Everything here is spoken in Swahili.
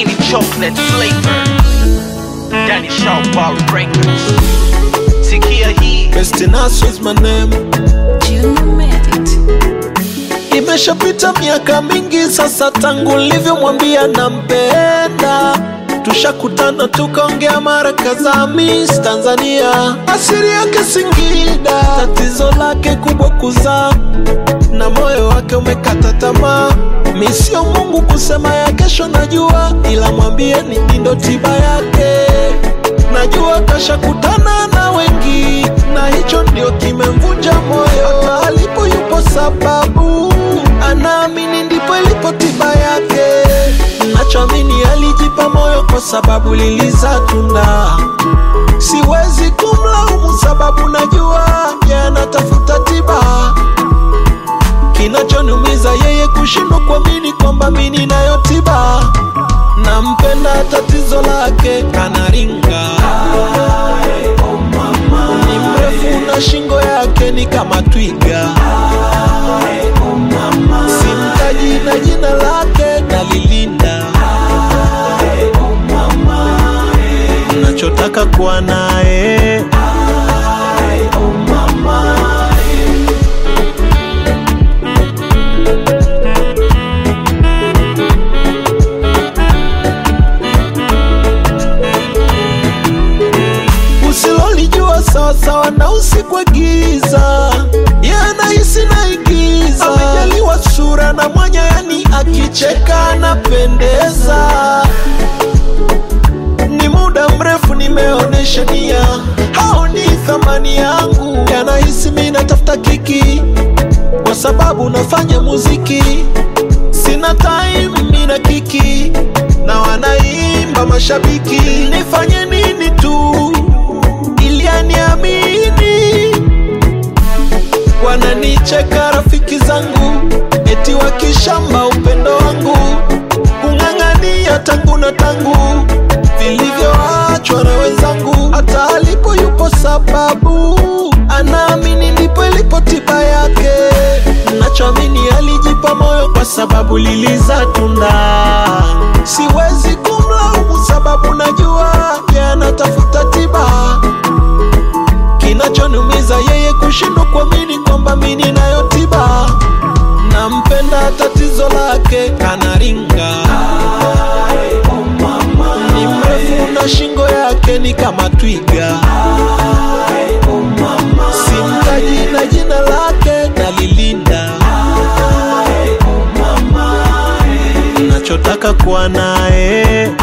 Ini chocolate flavor. Danny Shaw Bar Records. Sikia hii. Bestinasso is my name. You made it. Imeshapita miaka mingi sasa tangu nilivyomwambia nampenda. Tushakutana tukaongea mara kadhaa, Miss Tanzania asili yake Singida, tatizo lake kubwa kuzaa na moyo wake umekata tamaa. Mimi sio Mungu kusema ya kesho najua, ila mwambie ni ndo tiba yake. Najua kashakutana na wengi na hicho ndio kimemvunja moyo. Hata alipo yupo sababu anaamini ndipo ilipo tiba yake. Nachoamini alijipa moyo kwa sababu liliza tunda. Siwezi kumlaumu sababu najua yeye anatafuta tiba. Kinachoniumiza yeye kushindwa kuamini kwamba mimi ninayo tiba. Nampenda tatizo lake kanaringa. Ni mrefu na shingo yake ni kama twiga. Simtaji na jina lake nalilinda. Nachotaka kuwa naye. Usilolijua sawa na usiku wa giza, yeye anahisi naigiza. Amejaliwa sura na mwanya, yani akicheka anapendeza. Ni muda mrefu nimeonesha nia, haoni thamani yangu. Anahisi mimi natafuta kiki kwa sababu nafanya muziki. Sina time mimi na kiki na wanaimba mashabiki. Nifanye nini tu ili aniamini? Wananicheka rafiki zangu eti wakishamba upendo wangu. Kung'ang'ania tangu na tangu vilivyoachwa na wenzangu. Hata alipo yupo sababu anaamini ndipo ilipo tiba yake. Nachoamini alijipa moyo kwa sababu liliza tunda. Siwezi kumlaumu sababu najua yeye anatafuta tiba. Kinachoniumiza yeye kushindwa kuamini kwamba mimi ninayo tiba. Nampenda tatizo lake kanaringa. Ni mrefu na shingo yake ni kama twiga. Simtaji na jina lake nalilinda. Nachotaka kuwa naye.